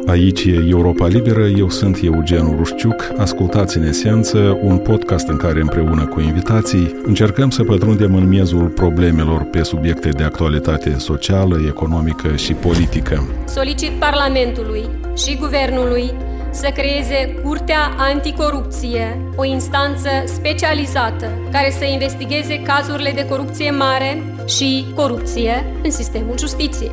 Aici e Europa Liberă, eu sunt Eugen Rușciuc. Ascultați în esență un podcast în care împreună cu invitații încercăm să pătrundem în miezul problemelor pe subiecte de actualitate socială, economică și politică. Solicit Parlamentului și Guvernului să creeze Curtea Anticorupție, o instanță specializată care să investigheze cazurile de corupție mare și corupție în sistemul justiției.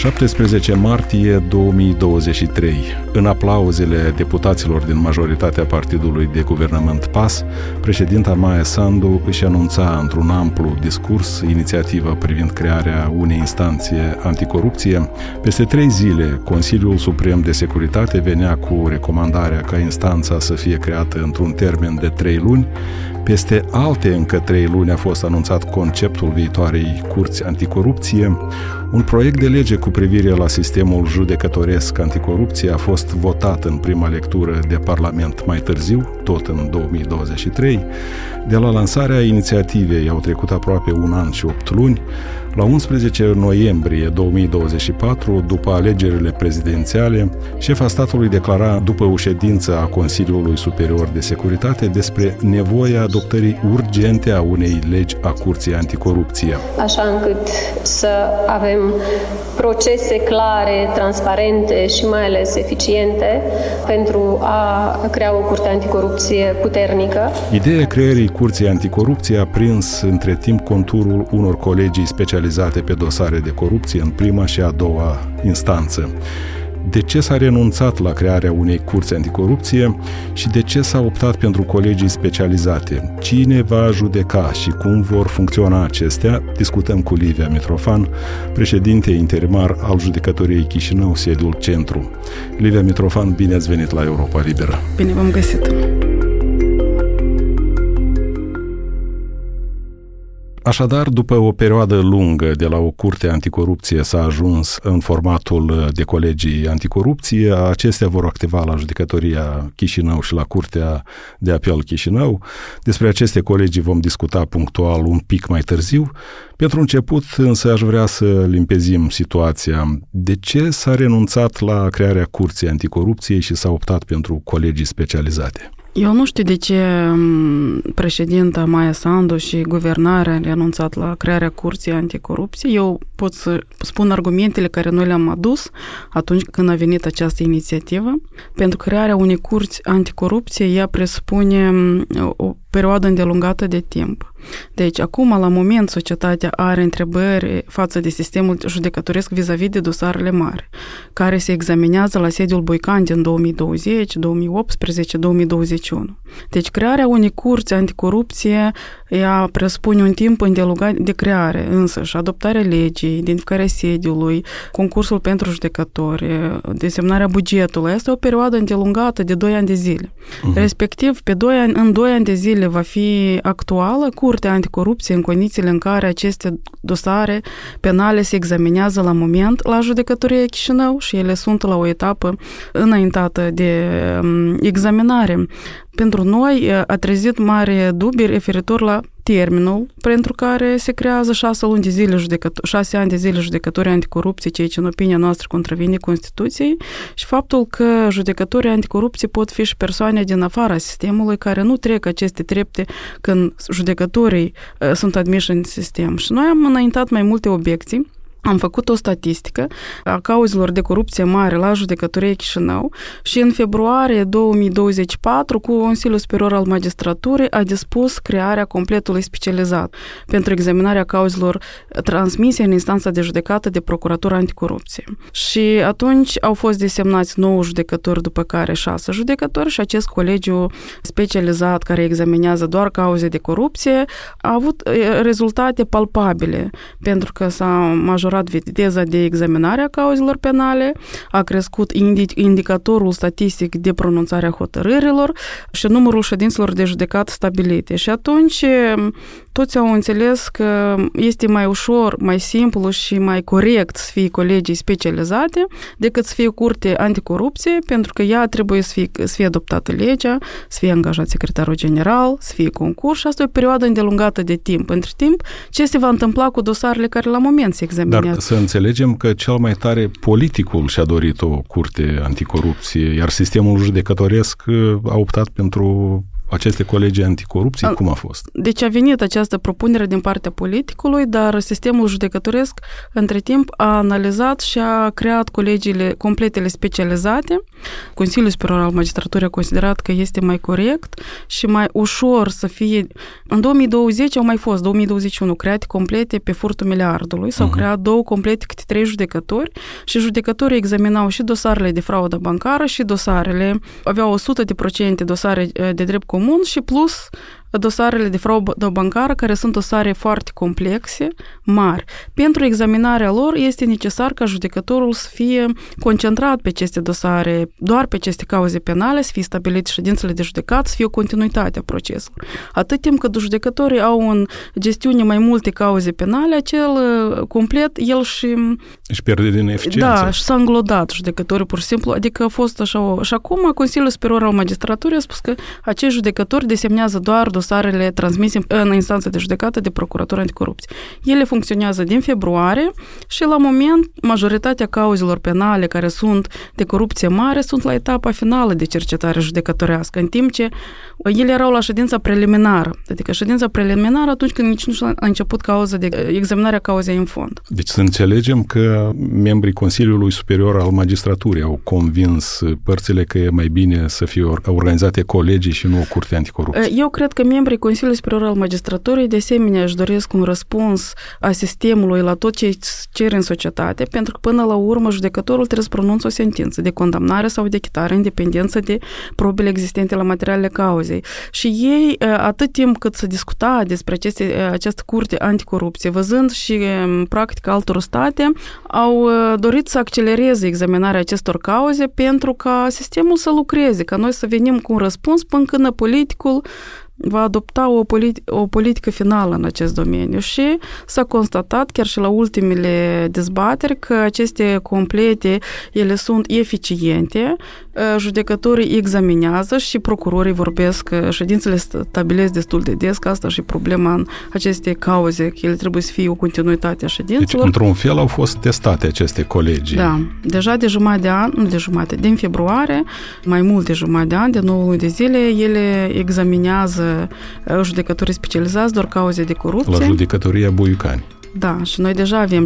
17 martie 2023. În aplauzele deputaților din majoritatea partidului de guvernământ PAS, președinta Maia Sandu își anunța într-un amplu discurs inițiativa privind crearea unei instanțe anticorupție. Peste 3 zile, Consiliul Suprem de Securitate venea cu recomandarea ca instanța să fie creată într-un termen de 3 luni. Peste alte încă 3 luni a fost anunțat conceptul viitoarei curți anticorupție. Un proiect de lege cu privire la sistemul judecătoresc anticorupție a fost votat în prima lectură de Parlament mai târziu, tot în 2023. De la lansarea inițiativei au trecut aproape 1 an și 8 luni. La 11 noiembrie 2024, după alegerile prezidențiale, șefa statului declara după o ședință a Consiliului Superior de Securitate despre nevoia adoptării urgente a unei legi a Curții Anticorupție. Așa încât să avem procese clare, transparente și mai ales eficiente pentru a crea o Curte Anticorupție puternică. Ideea creării Curții Anticorupție a prins între timp conturul unor colegii specializate pe dosare de corupție în prima și a doua instanță. De ce s-a renunțat la crearea unei curți anticorupție și de ce s-a optat pentru colegii specializate? Cine va judeca și cum vor funcționa acestea? Discutăm cu Livia Mitrofan, președinte interimar al Judecătoriei Chișinău, sediul Centru. Livia Mitrofan, bine ați venit la Europa Liberă! Bine v-am găsit! Așadar, după o perioadă lungă de la o curte anticorupție s-a ajuns în formatul de colegii anticorupție. Acestea vor activa la Judecătoria Chișinău și la Curtea de Apel Chișinău. Despre aceste colegii vom discuta punctual un pic mai târziu. Pentru început, însă, aș vrea să limpezim situația. De ce s-a renunțat la crearea Curții Anticorupției și s-a optat pentru colegii specializate? Eu nu știu de ce președinta Maia Sandu și guvernarea a renunțat la crearea Curții Anticorupție. Eu pot să spun argumentele care noi le-am adus atunci când a venit această inițiativă. Pentru crearea unei curți anticorupție, ea presupune o perioadă îndelungată de timp. Deci, acum, la moment, societatea are întrebări față de sistemul judecătoresc vis-a-vis de dosarele mari, care se examinează la sediul Boican din 2020, 2018, 2021. Deci, crearea unei curți anticorupție, ea presupune un timp îndelungat de creare, însă și adoptarea legii, identificarea sediului, concursul pentru judecători, desemnarea bugetului. Asta e o perioadă îndelungată de 2 ani de zile. Respectiv, în 2 ani de zile va fi actuală Curtea Anticorupție în condițiile în care aceste dosare penale se examinează la moment la Judecătoria Chișinău și ele sunt la o etapă înaintată de examinare. Pentru noi a trezit mare dubii referitor la termenul pentru care se creează 6 ani de zile judecătorii anticorupție, ceea ce în opinia noastră contravine Constituției, și faptul că judecătorii anticorupție pot fi și persoane din afara sistemului care nu trec aceste trepte când judecătorii sunt admiși în sistem. Și noi am înaintat mai multe obiecții. Am făcut o statistică a cauzelor de corupție mare la Judecătoria Chișinău și în februarie 2024 Consiliul Superior al Magistraturii a dispus crearea completului specializat pentru examinarea cauzelor transmise în instanța de judecată de Procuratura Anticorupție. Și atunci au fost desemnați 9 judecători, după care 6 judecători și acest colegiu specializat care examinează doar cauze de corupție a avut rezultate palpabile pentru că s-a majorat viteza de examinare a cauzelor penale, a crescut indicatorul statistic de pronunțare a hotărârilor și numărul ședințelor de judecată stabilite. Și atunci toți au înțeles că este mai ușor, mai simplu și mai corect să fie colegii specializate decât să fie curte anticorupție, pentru că ea trebuie să fie adoptată legea, să fie angajat secretarul general, să fie concurs și asta e o perioadă îndelungată de timp. Între timp, ce se va întâmpla cu dosarele care la moment se examinează? subliniat. Dar să înțelegem că cel mai tare politicul și-a dorit o curte anticorupție, iar sistemul judecătoresc a optat pentru aceste colegi anticorupție. Cum a fost? Deci a venit această propunere din partea politicului, dar sistemul judecătoresc între timp a analizat și a creat colegiile completele specializate. Consiliul Superior al Magistraturii a considerat că este mai corect și mai ușor să fie... În 2020 au mai fost, 2021, create complete pe furtul miliardului. S-au creat 2 complete câte 3 judecători și judecătorii examinau și dosarele de fraudă bancară și dosarele, aveau 100% dosare de drept comun și plus dosarele de fraudă bancară, care sunt dosare foarte complexe, mari. Pentru examinarea lor este necesar ca judecătorul să fie concentrat pe aceste dosare, doar pe aceste cauze penale, să fie stabilite ședințele de judecat, să fie o continuitate a procesului. Atât timp cât judecătorii au în gestiune mai multe cauze penale, acel complet, el își pierde din eficiență. Da, și s-a înglodat judecătorii, pur și simplu. Adică a fost așa. Și acum Consiliul Superior al Magistraturii a spus că acești judecători desemnează doar dosarele transmise în instanță de judecată de Procuratura Anticorupție. Ele funcționează din februarie și la moment majoritatea cauzelor penale care sunt de corupție mare sunt la etapa finală de cercetare judecătorească, în timp ce ele erau la ședința preliminară. Adică ședința preliminară atunci când nici nu a început cauza de examinarea cauzei în fond. Deci să înțelegem că membrii Consiliului Superior al Magistraturii au convins părțile că e mai bine să fie organizate colegii și nu o curte anticorupție. Eu cred că membrii Consiliului Superior al Magistraturii de asemenea își doresc un răspuns a sistemului la tot ce cer în societate, pentru că până la urmă judecătorul trebuie să pronunțe o sentință de condamnare sau de achitare în dependență de probele existente la materialele cauzei. Și ei, atât timp cât se discuta despre această curte anticorupție, văzând și practica altor state, au dorit să accelereze examinarea acestor cauze pentru ca sistemul să lucreze, ca noi să venim cu un răspuns până când politicul va adopta o politică finală în acest domeniu și s-a constatat chiar și la ultimele dezbateri că aceste complete, ele sunt eficiente, judecătorii examinează și procurorii vorbesc, ședințele stabilesc destul de des, că asta și problema în aceste cauze, că ele trebuie să fie o continuitate a ședințelor. Deci, într-un fel, au fost testate aceste colegii. Da, deja de jumătate de an, din februarie, mai mult de jumătate de an, de 9 luni de zile, ele examinează judecătorii specializați doar cauze de corupție. La judecătoria Buiucani. Da, și noi deja avem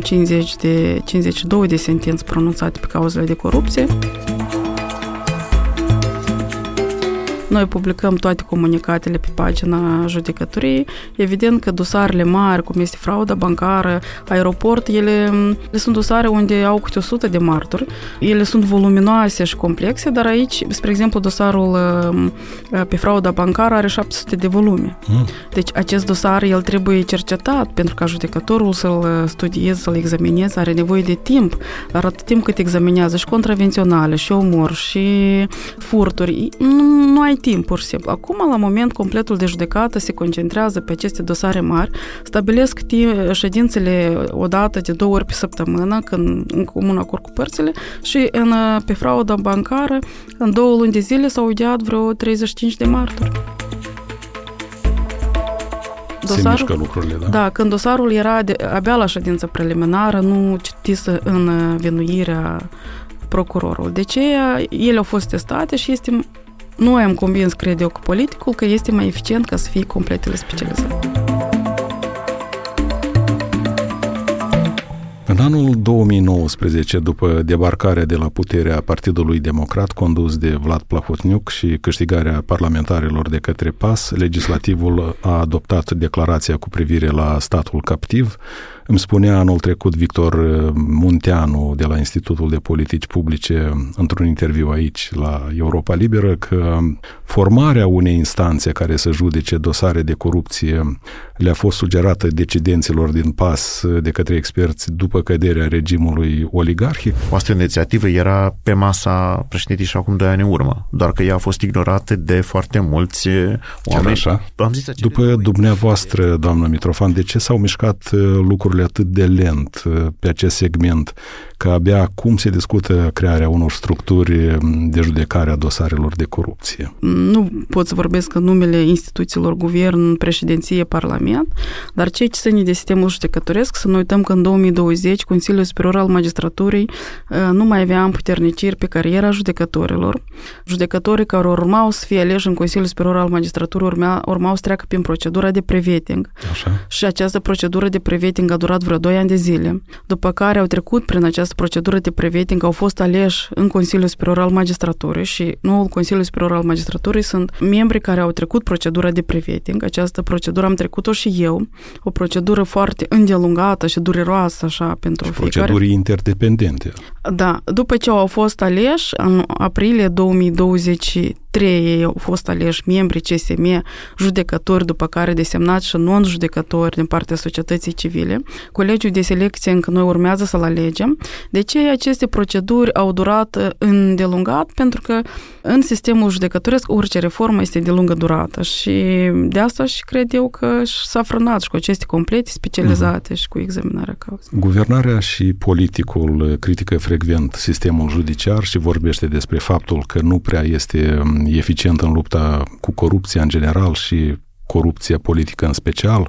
52 de sentințe pronunțate pe cauzele de corupție. Noi publicăm toate comunicatele pe pagina judecătoriei. Evident că dosarele mari, cum este frauda bancară, aeroport, ele sunt dosare unde au câte 100 de martori. Ele sunt voluminoase și complexe, dar aici, spre exemplu, dosarul pe frauda bancară are 700 de volume. Deci acest dosar, el trebuie cercetat pentru ca judecătorul să-l studieze, să-l examineze, are nevoie de timp, dar atât timp cât examinează și contravenționale, și omor, și furturi, nu ai timp, pur și simplu. Acum, la moment, completul de judecată se concentrează pe aceste dosare mari, stabilesc ședințele o dată de 2 ori pe săptămână, în comun acord cu părțile, și pe frauda bancară, în 2 luni de zile s-au audiat vreo 35 de martori. Se mișcă lucrurile, da? Da, când dosarul era abia la ședință preliminară, nu citise în vinuirea procurorul. De ce ele au fost testate și noi am convins, cred eu, cu politicul că este mai eficient ca să fie completele specializate. În anul 2019, după debarcarea de la puterea Partidului Democrat condus de Vlad Plahotniuc și câștigarea parlamentarilor de către PAS, legislativul a adoptat declarația cu privire la statul captiv. Îmi spunea anul trecut Victor Munteanu de la Institutul de Politici Publice într-un interviu aici la Europa Liberă că formarea unei instanțe care să judece dosare de corupție le-a fost sugerată decidenților din PAS de către experți după căderea regimului oligarhic. O astfel de inițiativă era pe masa președinției și acum 2 ani în urmă, doar că ea a fost ignorată de foarte mulți oameni. Așa? După dumneavoastră, doamnă Mitrofan, de ce s-au mișcat lucrurile atât de lent pe acest segment că abia acum se discută crearea unor structuri de judecare a dosarelor de corupție. Nu pot să vorbesc în numele instituțiilor guvern, președinție, parlament, dar ceea ce ține de sistemul judecătoresc, să nu uităm că în 2020 Consiliul Superior al Magistraturii nu mai avea împuterniciri pe cariera judecătorilor. Judecătorii care urmau să fie aleși în Consiliul Superior al Magistraturii urmau să treacă prin procedura de prevetting. Așa. Și această procedură de prevetting a durat vreo 2 ani de zile. După care au trecut prin această procedură de prevetting, au fost aleși în Consiliul Superior al Magistraturii și noul Consiliu Superior al Magistraturii sunt membri care au trecut procedura de prevetting. Această procedură am trecut-o și eu. O procedură foarte îndelungată și dureroasă așa pentru fiecare. Proceduri interdependente. Da. După ce au fost aleși, în aprilie 2023 ei au fost aleși membri CSM, judecători, după care desemnați și non-judecători din partea societății civile. Colegiul de selecție încă noi urmează să-l alegem. De ce aceste proceduri au durat îndelungat? Pentru că în sistemul judecătoresc orice reformă este de lungă durată și de asta și cred eu că s-a frânat și cu aceste complete specializate și cu examinarea cauzei. Guvernarea și politicul critică frecvent sistemul judiciar și vorbește despre faptul că nu prea este eficient în lupta cu corupția în general și corupția politică în special.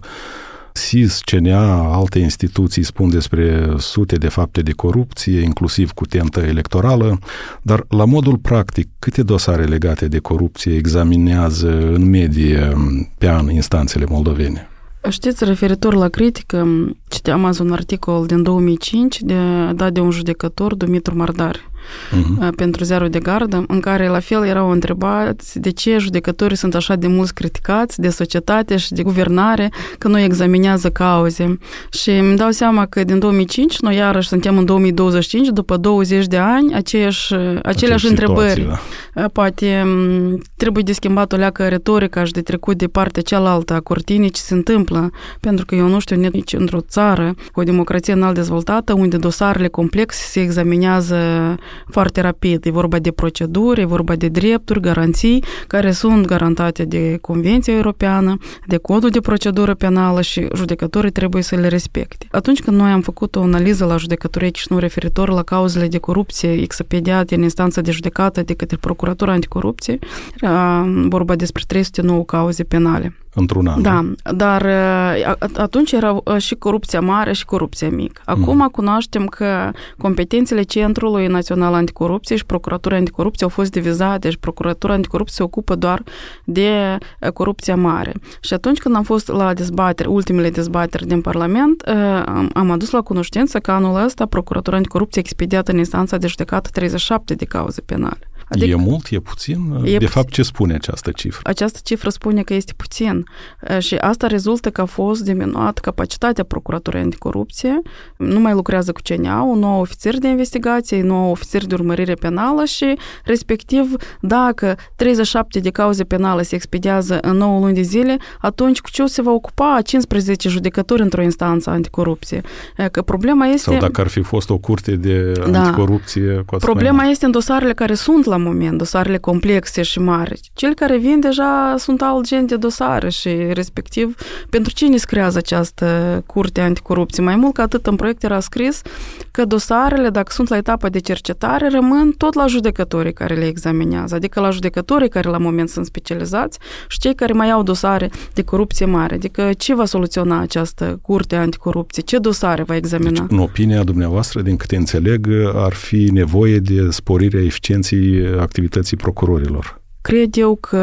SIS, CNA, alte instituții spun despre sute de fapte de corupție, inclusiv cu tentă electorală, dar la modul practic, câte dosare legate de corupție examinează în medie pe an instanțele moldovene? Știți, referitor la critică, citeam azi un articol din 2005 dat de un judecător, Dumitru Mardar, pentru Ziarul de Gardă, în care la fel erau întrebați de ce judecătorii sunt așa de mulți criticați de societate și de guvernare, că nu examinează cauze. Și îmi dau seama că din 2005 noi iarăși suntem în 2025, după 20 de ani, aceleași întrebări. Da. Poate trebuie de schimbat o leacă retorica și de trecut de partea cealaltă a cortinii ce se întâmplă, pentru că eu nu știu nici într-o țară cu o democrație înalt dezvoltată, unde dosarele complexe se examinează foarte rapid. E vorba de proceduri, e vorba de drepturi, garanții, care sunt garantate de Convenția Europeană, de Codul de Procedură Penală și judecătorii trebuie să le respecte. Atunci când noi am făcut o analiză la judecătorie Chișinău referitor la cauzele de corupție expediate în instanță de judecată de către Procuratura Anticorupție, era vorba despre 309 cauze penale. Într-un an. Da, dar atunci era și corupția mare și corupția mică. Acum cunoaștem că competențele Centrului Național Anticorupție și Procuratura Anticorupție au fost divizate și Procuratura Anticorupție se ocupă doar de corupția mare. Și atunci când am fost la dezbateri, ultimele dezbateri din Parlament, am adus la cunoștință că anul ăsta Procuratura Anticorupție a expediat în instanța de judecată 37 de cauze penale. Adică, e mult? E puțin? De fapt, ce spune această cifră? Această cifră spune că este puțin și asta rezultă că a fost diminuat capacitatea Procuraturii Anticorupție. Nu mai lucrează cu CNA, un nou ofițer de investigație, un nou ofițer de urmărire penală și, respectiv, dacă 37 de cauze penale se expediază în 9 luni de zile, atunci cu ce se va ocupa 15 judecători într-o instanță anticorupție? Că problema este... Sau dacă ar fi fost o curte de anticorupție... Problema este în dosarele care sunt la moment, dosarele complexe și mari. Cele care vin deja sunt alt gen de dosare și, respectiv, pentru cine se creează această curte anticorupție? Mai mult ca atât, în proiect era scris că dosarele, dacă sunt la etapa de cercetare, rămân tot la judecătorii care le examinează, adică la judecătorii care la moment sunt specializați și cei care mai au dosare de corupție mare. Adică ce va soluționa această curte anticorupție? Ce dosare va examina? Deci, în opinia dumneavoastră, din câte înțeleg, ar fi nevoie de sporirea eficienței activității procurorilor. Cred eu că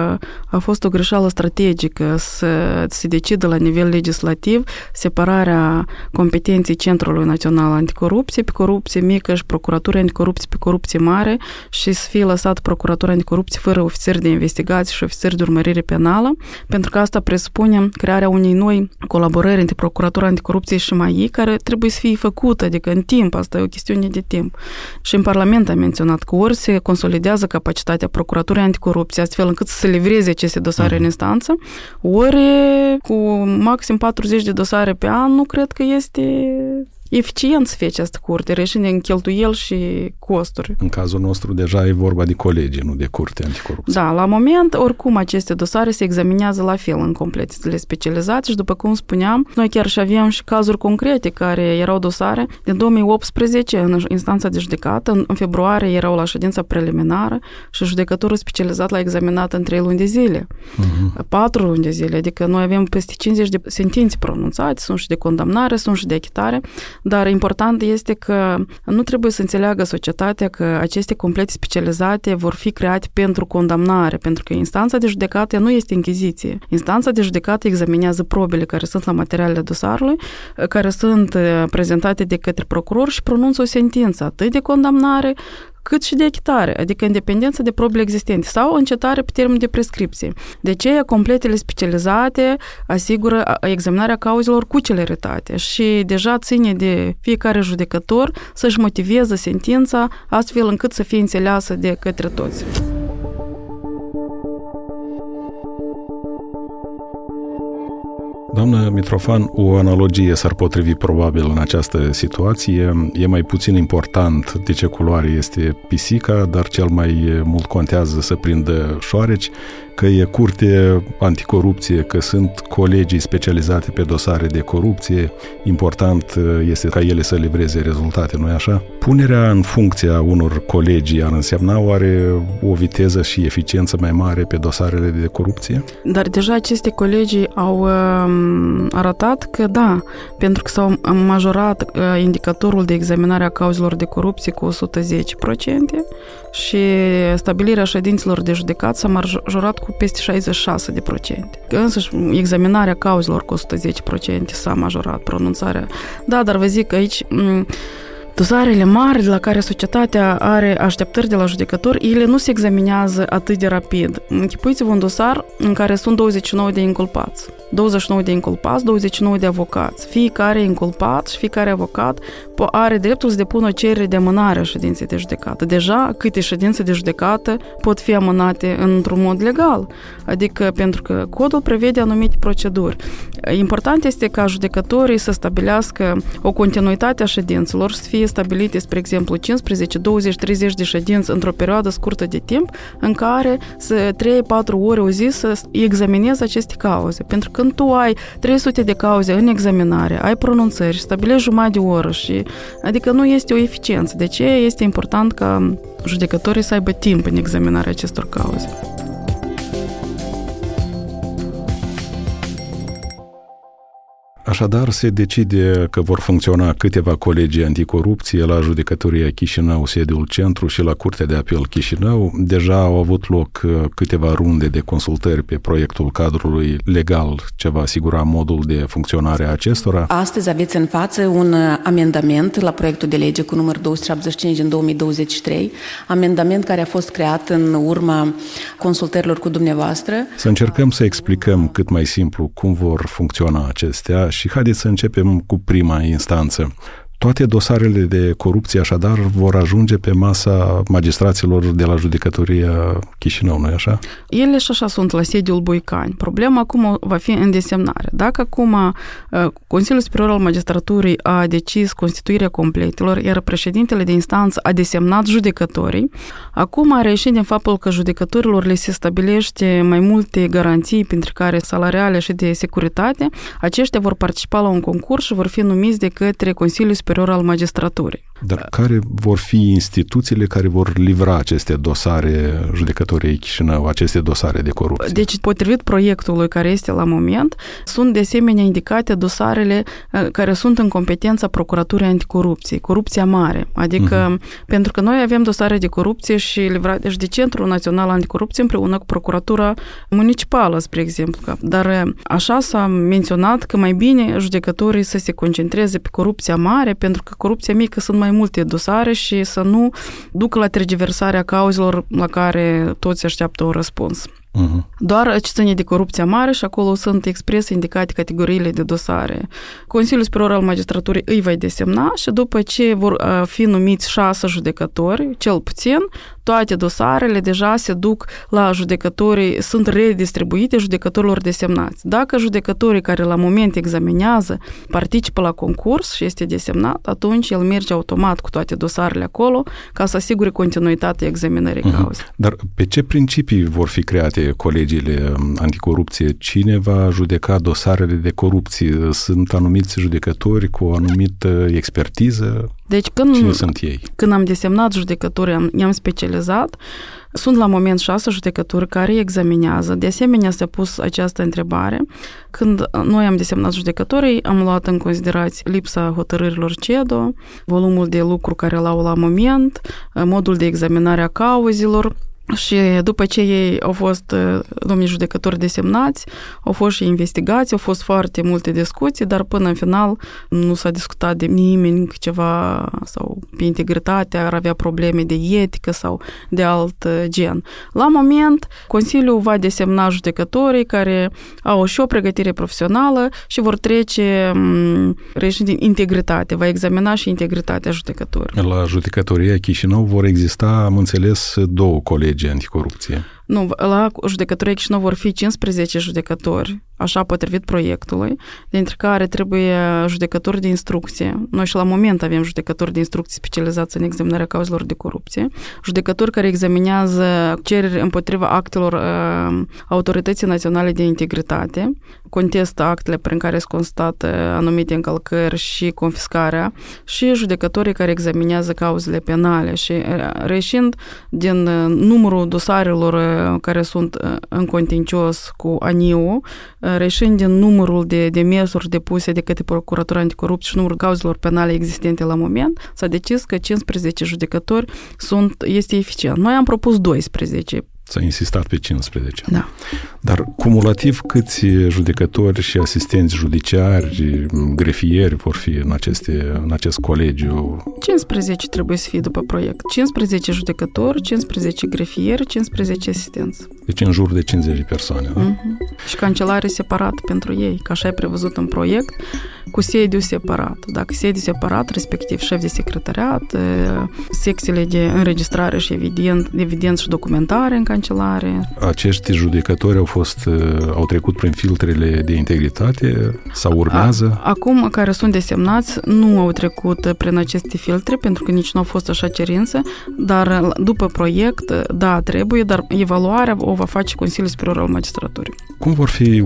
a fost o greșeală strategică să se decidă la nivel legislativ separarea competenței Centrului Național Anticorupție pe corupție mică și Procuratura Anticorupție pe corupție mare și să fie lăsat Procuratura Anticorupție fără ofițeri de investigație și ofițeri de urmărire penală, pentru că asta presupune crearea unei noi colaborări între Procuratura Anticorupție și MAI, care trebuie să fie făcută, adică în timp, asta e o chestiune de timp. Și în Parlament am menționat că ori se consolidează capacitatea Procuraturii Anticorupție, astfel încât să se livreze aceste dosare în instanță, ori cu maxim 40 de dosare pe an, nu cred că eficient să fie această curte, reșind în cheltuieli și costuri. În cazul nostru deja e vorba de colegii, nu de curte anticorupție. Da, la moment, oricum, aceste dosare se examinează la fel în complețele specializate și, după cum spuneam, noi chiar și aveam și cazuri concrete care erau dosare din 2018 în instanța de judecată, în februarie erau la ședința preliminară și judecătorul specializat l-a examinat în 3 luni de zile, 4 luni de zile, adică noi avem peste 50 de sentințe pronunțate, sunt și de condamnare, sunt și de achitare, dar important este că nu trebuie să înțeleagă societatea că aceste complete specializate vor fi create pentru condamnare, pentru că instanța de judecată nu este închiziție. Instanța de judecată examinează probele care sunt la materialele dosarului, care sunt prezentate de către procuror și pronunță o sentință atât de condamnare cât și de achitare, adică în dependență de probele existente sau încetare pe termen de prescripție. De aceea, completele specializate asigură examinarea cauzelor cu celeritate și deja ține de fiecare judecător să-și motiveze sentința astfel încât să fie înțeleasă de către toți. Doamnă Mitrofan, o analogie s-ar potrivi probabil în această situație. E mai puțin important de ce culoare este pisica, dar cel mai mult contează să prindă șoareci, că e curte anticorupție, că sunt colegii specializate pe dosare de corupție. Important este ca ele să livreze rezultate, nu-i așa? Punerea în funcție a unor colegii ar însemna oare o viteză și eficiență mai mare pe dosarele de corupție? Dar deja aceste colegii au arătat că da, pentru că s-au majorat indicatorul de examinare a cauzelor de corupție cu 110% și stabilirea ședințelor de judecat s-a majorat cu peste 66%. Însăși examinarea cauzelor cu 110% s-a majorat, pronunțarea. Da, dar vă zic că aici dosarele mari de la care societatea are așteptări de la judecător, ele nu se examinează atât de rapid. Închipuiți-vă un dosar în care sunt 29 de inculpați. 29 de inculpați, 29 de avocați. Fiecare inculpat și fiecare avocat are dreptul să depună o cerere de amânare a ședinței de judecată. Deja câte ședințe de judecată pot fi amânate într-un mod legal. Adică pentru că codul prevede anumite proceduri. Important este ca judecătorii să stabilească o continuitate a ședințelor, să fie stabilite, spre exemplu, 15, 20, 30 de ședințe într-o perioadă scurtă de timp în care 3-4 ore o zi să examinezi aceste cauze. Pentru că când tu ai 300 de cauze în examinare, ai pronunțări, stabilești jumătate de oră și adică nu este o eficiență. De ce este important ca judecătorii să aibă timp în examinarea acestor cauze? Așadar, se decide că vor funcționa câteva colegii anticorupție la Judecătoria Chișinău, sediul centru, și la Curtea de Apel Chișinău. Deja au avut loc câteva runde de consultări pe proiectul cadrului legal ce va asigura modul de funcționare a acestora. Astăzi aveți în față un amendament la proiectul de lege cu număr 275 din 2023, amendament care a fost creat în urma consultărilor cu dumneavoastră. Să încercăm să explicăm cât mai simplu cum vor funcționa acestea și haideți să începem cu prima instanță. Toate dosarele de corupție, așadar, vor ajunge pe masa magistraților de la Judecătoria Chișinău, nu-i așa? Ele și așa sunt la sediul Buicani. Problema acum va fi în desemnare. Dacă acum Consiliul Superior al Magistraturii a decis constituirea completelor, iar președintele de instanță a desemnat judecătorii, acum a reieșit din faptul că judecătorilor le se stabilește mai multe garanții, printre care salariale și de securitate, aceștia vor participa la un concurs și vor fi numiți de către Consiliul Superior al Magistraturii. Dar care vor fi instituțiile care vor livra aceste dosare Judecătoriei Chișinău, aceste dosare de corupție? Deci, potrivit proiectului care este la moment, sunt de asemenea indicate dosarele care sunt în competența Procuraturii Anticorupție, corupția mare. Adică, pentru că noi avem dosare de corupție și livrate de Centrul Național Anticorupție împreună cu Procuratura Municipală, spre exemplu. Dar așa s-a menționat că mai bine judecătorii să se concentreze pe corupția mare, pentru că corupția mică sunt mai multe dosare și să nu ducă la tergiversarea cauzelor la care toți așteaptă un răspuns. Doar ce ține de corupția mare și acolo sunt expres indicate categoriile de dosare. Consiliul Superior al Magistraturii îi va desemna și după ce vor fi numiți 6 judecători, cel puțin, toate dosarele deja se duc la judecătorii, sunt redistribuite judecătorilor desemnați. Dacă judecătorii care la moment examinează participă la concurs și este desemnat, atunci el merge automat cu toate dosarele acolo ca să asigure continuitatea examinării cauzei. Dar pe ce principii vor fi create colegiile anticorupție? Cine va judeca dosarele de corupție? Sunt anumiți judecători cu o anumită expertiză? Deci cine sunt ei? Când am desemnat judecătorii, i-am specializat, sunt la moment 6 judecători care examinează. De asemenea, s-a pus această întrebare. Când noi am desemnat judecătorii, am luat în considerație lipsa hotărârilor CEDO, volumul de lucru care l-au la moment, modul de examinare a cauzelor. Și după ce ei au fost domnii judecători desemnați, au fost și investigați, au fost foarte multe discuții, dar până în final nu s-a discutat de nimeni ceva sau pe integritate, ar avea probleme de etică sau de alt gen. La moment, Consiliul va desemna judecătorii care au și o pregătire profesională și vor trece din integritate, va examina și integritatea judecătorilor. La judecătoria Chișinău vor exista, am înțeles, 2 colegi anticorupție. Nu, la judecătoria Chișinău vor fi 15 judecători, așa potrivit proiectului, dintre care trebuie judecători de instrucție. Noi și la moment avem judecători de instrucție specializați în examinarea cauzelor de corupție, judecători care examinează cereri împotriva actelor Autorității Naționale de Integritate, contestă actele prin care se constată anumite încălcări și confiscarea, și judecătorii care examinează cauzele penale. Și reșind din numărul dosarelor care sunt în contencios cu ANIU, reșind din numărul de demersuri depuse de către Procuratura Anticorupție și numărul cauzelor penale existente la moment, s-a decis că 15 judecători este eficient. Noi am propus 12. S-a insistat pe 15. Da. Dar cumulativ câți judecători și asistenți judiciari, grefieri vor fi în acest colegiu? 15 trebuie să fie după proiect. 15 judecători, 15 grefieri, 15 asistenți. Deci în jur de 50 de persoane, da? Și cancelare separat pentru ei, că așa e prevăzut în proiect, cu sediu separat. Dacă sediu separat, respectiv șef de secretariat, secțiile de înregistrare și evidență și documentare în cancelare. Acești judecători au trecut prin filtrele de integritate sau urmează? Acum, care sunt desemnați, nu au trecut prin aceste filtre, pentru că nici nu au fost așa cerință, dar după proiect, da, trebuie, dar evaluarea o va face Consiliul Superior al Magistraturii. Cum vor fi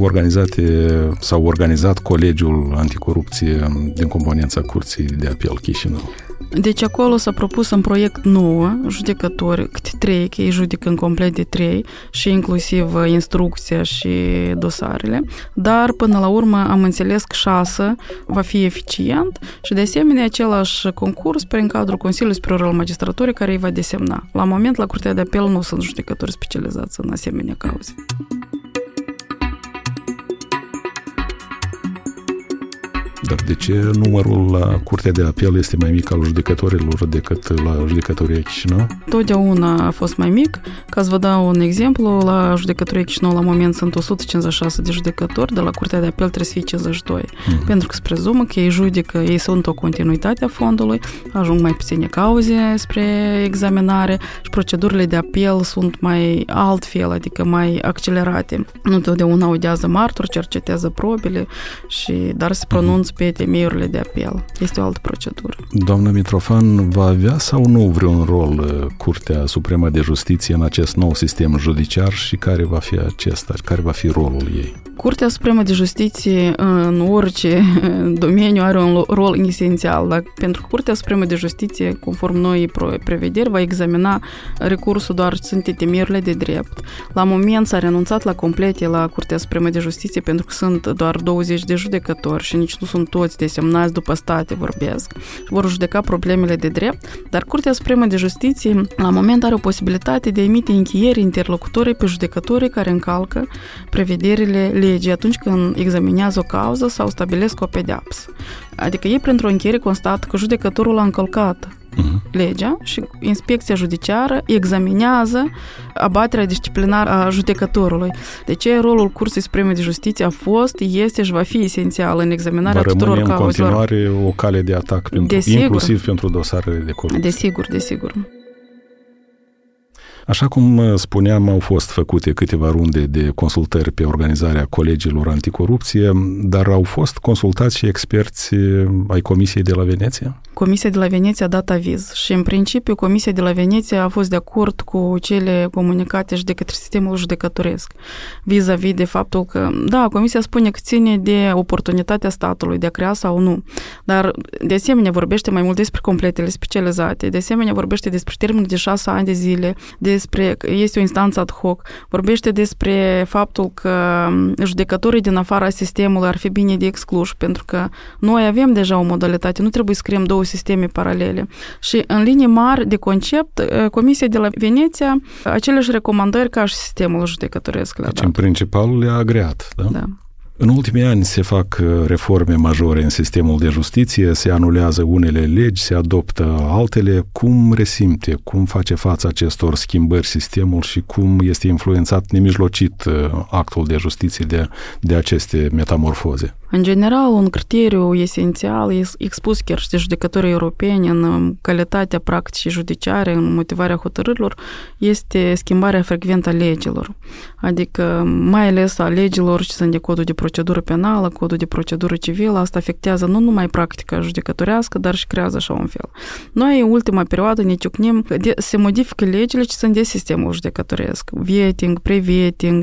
organizat Colegiul Anticorupție din componența Curții de Apel Chișinău? Deci acolo s-a propus în proiect 9 judecători, câte 3, că ei judecă în complet de 3 și inclusiv instrucția și dosarele, dar până la urmă am înțeles că 6 va fi eficient și de asemenea același concurs prin cadrul Consiliului Superior al Magistraturii care îi va desemna. La moment la Curtea de Apel nu sunt judecători specializați în asemenea cauze. Dar de ce numărul la Curtea de Apel este mai mic al judecătorilor decât la judecătoria Chișinău? Totdeauna a fost mai mic. Ca să vă dau un exemplu, la judecătoria Chișinău la moment sunt 156 de judecători, de la Curtea de Apel trebuie să fie 52. Pentru că se prezumă că ei judecă, ei sunt o continuitate a fondului, ajung mai puține cauze spre examinare și procedurile de apel sunt mai altfel, adică mai accelerate. Nu totdeauna audează martori, cercetează probele, dar se pronunță pe temeiurile de apel. Este o altă procedură. Doamna Mitrofan, va avea sau nu vreun rol Curtea Supremă de Justiție în acest nou sistem judiciar și care va fi acesta? Care va fi rolul ei? Curtea Supremă de Justiție în orice domeniu are un rol esențial, dar pentru că Curtea Supremă de Justiție, conform noii prevederi, va examina recursul doar sunt temerile de drept. La moment s-a renunțat la complete la Curtea Supremă de Justiție pentru că sunt doar 20 de judecători și nici nu sunt toți desemnați după state, vorbesc. Vor judeca problemele de drept, dar Curtea Supremă de Justiție la moment are o posibilitate de a emite încheieri interlocutorii pe judecătorii care încalcă prevederile legii atunci când examinează o cauză sau stabilesc o pedeapsă. Adică ei, printr-o încheiere, constată că judecătorul a încălcat legea și inspecția judiciară examinează abaterea disciplinară a judecătorului. De ce rolul Curții Supreme de Justiție a fost, este și va fi esențial în examinarea tuturor cauzelor. Va rămâne în continuare o cale de atac, inclusiv pentru dosarele de corupție. Desigur. Așa cum spuneam, au fost făcute câteva runde de consultări pe organizarea colegiilor anticorupție, dar au fost consultați și experți ai Comisiei de la Veneția? Comisia de la Veneția a dat aviz și, în principiu, Comisia de la Veneția a fost de acord cu cele comunicate și de către sistemul judecătoresc, vis-a-vis de faptul că, da, Comisia spune că ține de oportunitatea statului de a crea sau nu, dar, de asemenea, vorbește mai mult despre completele specializate, de asemenea, vorbește despre termenul de 6 ani de zile, despre că este o instanță ad hoc, vorbește despre faptul că judecătorii din afara sistemului ar fi bine de excluși, pentru că noi avem deja o modalitate, nu trebuie să creăm două sisteme paralele. Și în linii mari de concept, Comisia de la Veneția, aceleași recomandări ca și sistemul judecătoresc le-a dat. Deci, în principal, le-a agreat, da? Da. În ultimii ani se fac reforme majore în sistemul de justiție, se anulează unele legi, se adoptă altele. Cum resimte, cum face față acestor schimbări sistemul și cum este influențat nemijlocit actul de justiție de aceste metamorfoze? În general, un criteriu esențial expus chiar și de judecătorii europeni în calitatea practicii judiciare, în motivarea hotărârilor, este schimbarea frecventă a legilor. Adică, mai ales a legilor ce sunt de codul de procedură penală, codul de procedură civilă, asta afectează nu numai practica judecătorească, dar și creează așa un fel. Noi, în ultima perioadă, ne ciocnim că se modifică legile ce sunt de sistemul judecătoresc. Vetting, pre-vetting,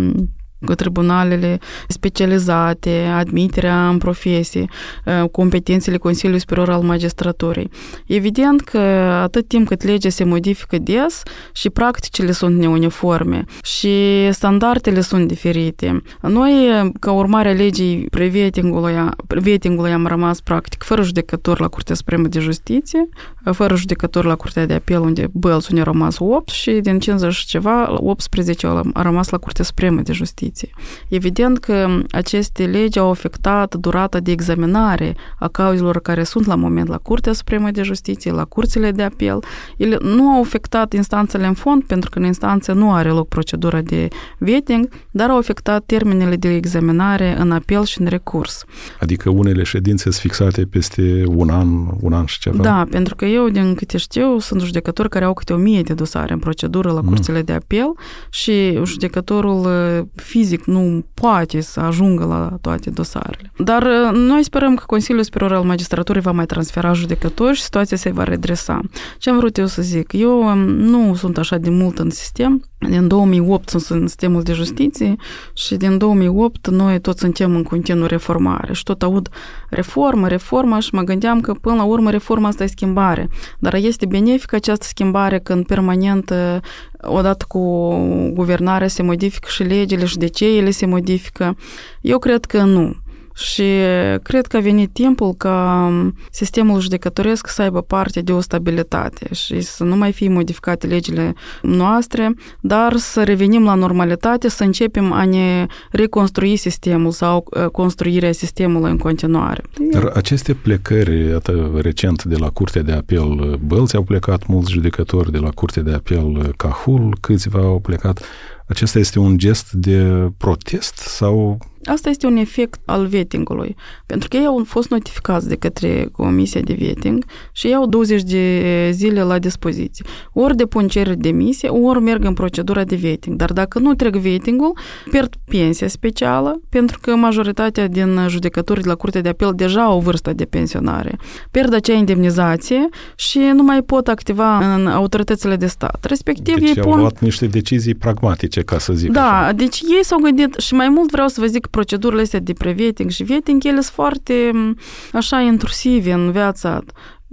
tribunalele specializate, admiterea în profesie, competențele Consiliului Superior al Magistraturii. Evident că atât timp cât legea se modifică des și practicile sunt neuniforme și standardele sunt diferite. Noi, ca urmare a legii pre-vetting-ului am rămas practic fără judecător la Curtea Supremă de Justiție, fără judecător la Curtea de Apel, unde bălți unde au rămas 8 și din 50 și ceva, 18 a rămas la Curtea Supremă de Justiție. Evident că aceste legi au afectat durata de examinare a cauzelor care sunt la moment la Curtea Supremă de Justiție, la curțile de apel. Ele nu au afectat instanțele în fond, pentru că în instanță nu are loc procedura de vetting, dar au afectat termenele de examinare în apel și în recurs. Adică unele ședințe sunt fixate peste un an și ceva? Da, pentru că eu, din câte știu, sunt judecători care au câte 1000 de dosare în procedură la curțile de apel și judecătorul fizic nu poate să ajungă la toate dosarele. Dar noi sperăm că Consiliul Superior al Magistraturii va mai transfera judecători și situația se va redresa. Ce am vrut eu să zic? Eu nu sunt așa de mult în sistem. Din 2008 sunt în sistemul de justiție și din 2008 noi toți suntem în continuă reformare și tot aud reformă și mă gândeam că până la urmă reforma asta e schimbare. Dar este benefică această schimbare când permanent odată cu guvernarea se modifică și legile și de ce ele se modifică? Eu cred că nu. Și cred că a venit timpul ca sistemul judecătoresc să aibă parte de o stabilitate și să nu mai fie modificate legile noastre, dar să revenim la normalitate, să începem a ne reconstrui sistemul sau construirea sistemului în continuare. Dar aceste plecări, recent de la Curtea de Apel Bălți au plecat mulți judecători, de la Curtea de Apel Cahul câțiva au plecat. Acesta este un gest de protest sau... Asta este un efect al vetting-ului, pentru că ei au fost notificați de către Comisia de Vetting și ei au 20 de zile la dispoziție. Ori depun cerere de demisie, ori merg în procedura de vetting. Dar dacă nu trec vetting-ul, pierd pensia specială, pentru că majoritatea din judecătorii de la Curtea de Apel deja au vârsta de pensionare. Pierd acea indemnizație și nu mai pot activa în autoritățile de stat. Respectiv, deci ei au luat niște decizii pragmatice, ca să zic așa. Da, deci ei s-au gândit și mai mult vreau să vă zic procedurile astea de pre-vetting și vetting, ele sunt foarte așa intrusive în viața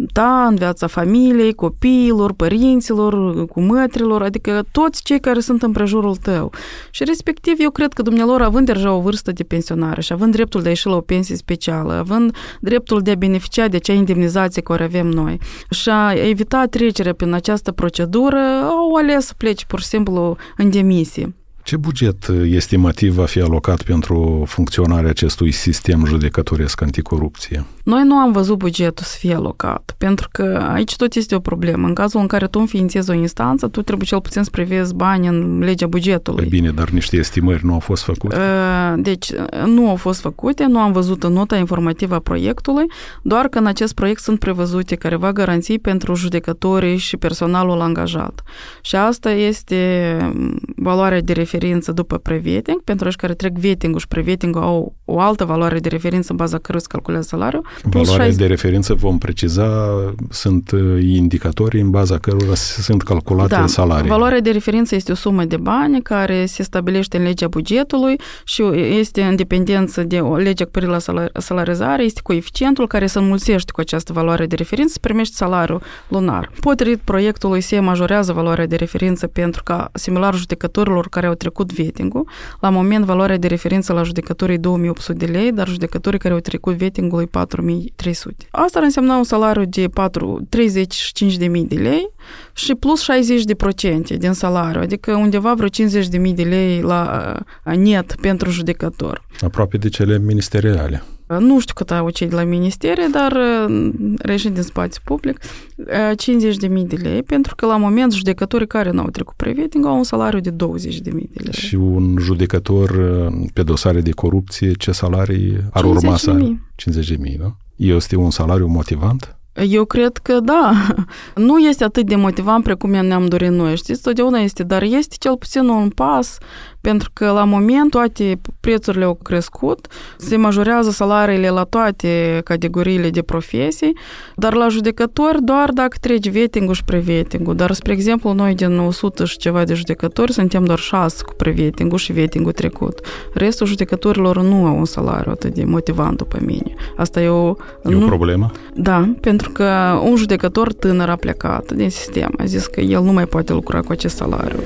în viața familiei, copiilor, părinților, cumătrilor, adică toți cei care sunt în prejurul tău. Și respectiv, eu cred că dumnealor, având deja o vârstă de pensionare și având dreptul de a ieși la o pensie specială, având dreptul de a beneficia de acea indemnizație care avem noi și a evita trecerea prin această procedură, au ales să plece pur și simplu în demisie. Ce buget estimativ va fi alocat pentru funcționarea acestui sistem judecătoresc anticorupție? Noi nu am văzut bugetul să fie alocat, pentru că aici tot este o problemă. În cazul în care tu înființezi o instanță, tu trebuie cel puțin să prevezi bani în legea bugetului. Bine, dar niște estimări nu au fost făcute? Deci, nu au fost făcute, nu am văzut în nota informativă a proiectului, doar că în acest proiect sunt prevăzute careva garanții pentru judecătorii și personalul angajat. Și asta este valoarea de referință după pre-vetting, pentru cei care trec vetting-ul și pre-vetting-ul au o altă valoare de referință în baza căruia se calculează salariul. Valoarea de referință, vom preciza, sunt indicatorii în baza cărora sunt calculate salarii. Valoarea de referință este o sumă de bani care se stabilește în legea bugetului și este în dependență de o lege cu privire la salarizare, este coeficientul care se înmulțește cu această valoare de referință, se primește salariul lunar. Potrivit proiectului se majorează valoarea de referință pentru că, similar judecătorilor care au trecut vetting-ul, la moment valoarea de referință la judecătorii 2800 de lei, dar judecătorii care au trecut vetting-ul 4300. Asta ar însemna un salariu de 35.000 de lei și plus 60% din salariu, adică undeva vreo 50.000 de lei la net pentru judecător. Aproape de cele ministeriale. Nu știu cât au cei de la ministerie, dar reșind din spațiu public, 50.000 de lei, pentru că la moment judecătorii care n-au trecut pre-vetting au un salariu de 20.000 de lei. Și un judecător pe dosare de corupție, ce salarii ar urma să aibă? 50.000, da? Este un salariu motivant? Eu cred că da. Nu este atât de motivant precum ne-am dorit noi. Știți, totdeauna este, dar este cel puțin un pas, pentru că la moment toate prețurile au crescut, se majorează salariile la toate categoriile de profesii, dar la judecători doar dacă treci vetting-ul și pre-vetting-ul. Dar, spre exemplu, noi din 100 și ceva de judecători suntem doar 6 cu pre-vetting-ul și vetting-ul trecut. Restul judecătorilor nu au un salariu atât de motivant după mine. Asta e o problemă? Da, pentru că un judecător tânăr a plecat din sistem. A zis că el nu mai poate lucra cu acest salariu.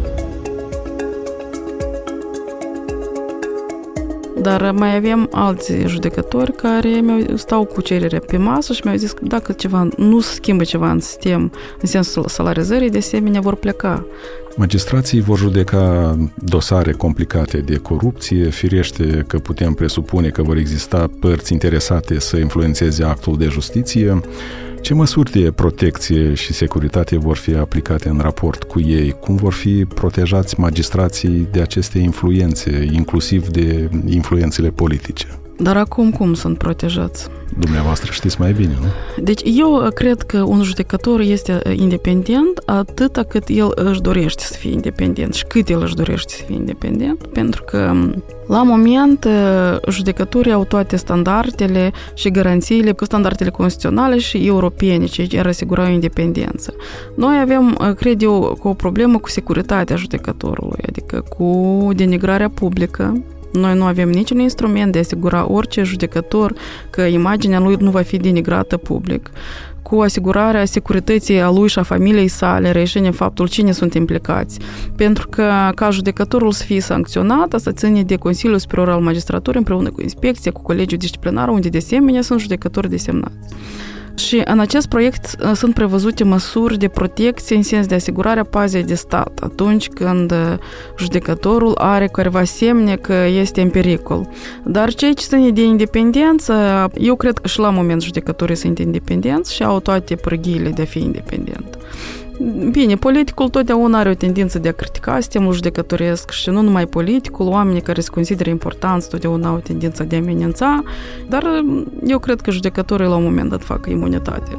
Dar mai avem alți judecători care stau cu cererea pe masă și mi-au zis că dacă ceva nu se schimbă ceva în sistem, în sensul salarizării, de asemenea vor pleca. Magistrații vor judeca dosare complicate de corupție, firește că putem presupune că vor exista părți interesate să influențeze actul de justiție. Ce măsuri de protecție și securitate vor fi aplicate în raport cu ei? Cum vor fi protejați magistrații de aceste influențe, inclusiv de influențele politice? Dar acum cum sunt protejați? Dumneavoastră știți mai bine, nu? Deci eu cred că un judecător este independent atâta cât el își dorește să fie independent și cât el își dorește să fie independent, pentru că la moment judecătorii au toate standardele și garanțiile cu standardele constituționale și europene, ce ar asigura o independență. Noi avem, cred eu, o problemă cu securitatea judecătorului, adică cu denigrarea publică. Noi nu avem niciun instrument de a asigura orice judecător că imaginea lui nu va fi denigrată public. Cu asigurarea securității a lui și a familiei sale, reieșind faptul cine sunt implicați. Pentru că ca judecătorul să fie sancționat, asta ține de Consiliul Superior al Magistraturii împreună cu inspecția, cu Colegiul Disciplinar, unde de asemenea sunt judecători desemnați. Și în acest proiect sunt prevăzute măsuri de protecție în sens de asigurarea pazei de stat atunci când judecătorul are careva semne că este în pericol. Dar ceea ce ține de independență, eu cred că și la moment judecătorii sunt independenți și au toate pârghiile de a fi independent. Bine, politicul totdeauna are o tendință de a critica sistemul judecătoresc și nu numai politicul, oamenii care se consideră importanți totdeauna au tendința de a amenința, dar eu cred că judecătorii la un moment dat fac imunitate.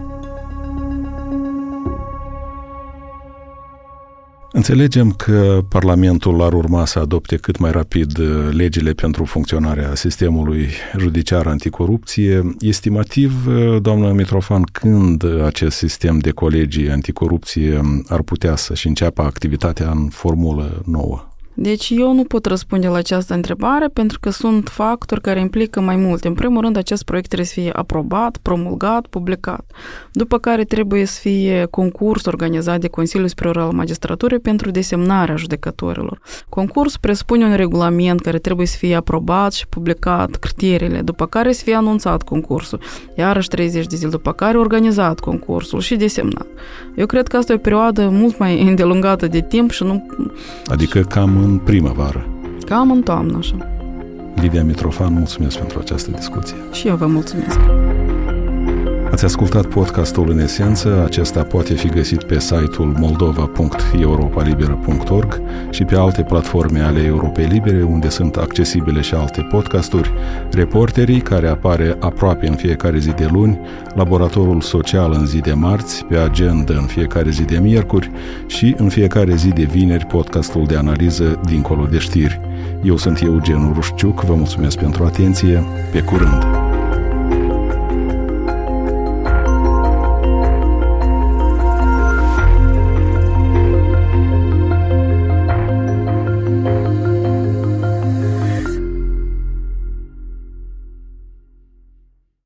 Înțelegem că Parlamentul ar urma să adopte cât mai rapid legile pentru funcționarea sistemului judiciar anticorupție. Estimativ, doamnă Mitrofan, când acest sistem de colegii anticorupție ar putea să-și înceapă activitatea în formulă nouă? Deci eu nu pot răspunde la această întrebare pentru că sunt factori care implică mai mult. În primul rând, acest proiect trebuie să fie aprobat, promulgat, publicat. După care trebuie să fie concurs organizat de Consiliul Superior al Magistraturii pentru desemnarea judecătorilor. Concursul presupune un regulament care trebuie să fie aprobat și publicat, criteriile, după care să fie anunțat concursul. Iarăși 30 de zile, după care organizat concursul și desemnat. Eu cred că asta e o perioadă mult mai îndelungată de timp și nu... Adică cam în primăvară. Cam în toamnă, așa. Lidia Mitrofan, mulțumesc pentru această discuție. Și eu vă mulțumesc. Ați ascultat podcastul în esență. Acesta poate fi găsit pe site-ul moldova.europalibera.org și pe alte platforme ale Europei Libere, unde sunt accesibile și alte podcasturi, Reporterii, care apare aproape în fiecare zi de luni, Laboratorul Social în zi de marți, pe Agenda în fiecare zi de miercuri și în fiecare zi de vineri podcastul de analiză Dincolo de știri. Eu sunt Eugen Rușciuc, vă mulțumesc pentru atenție, pe curând!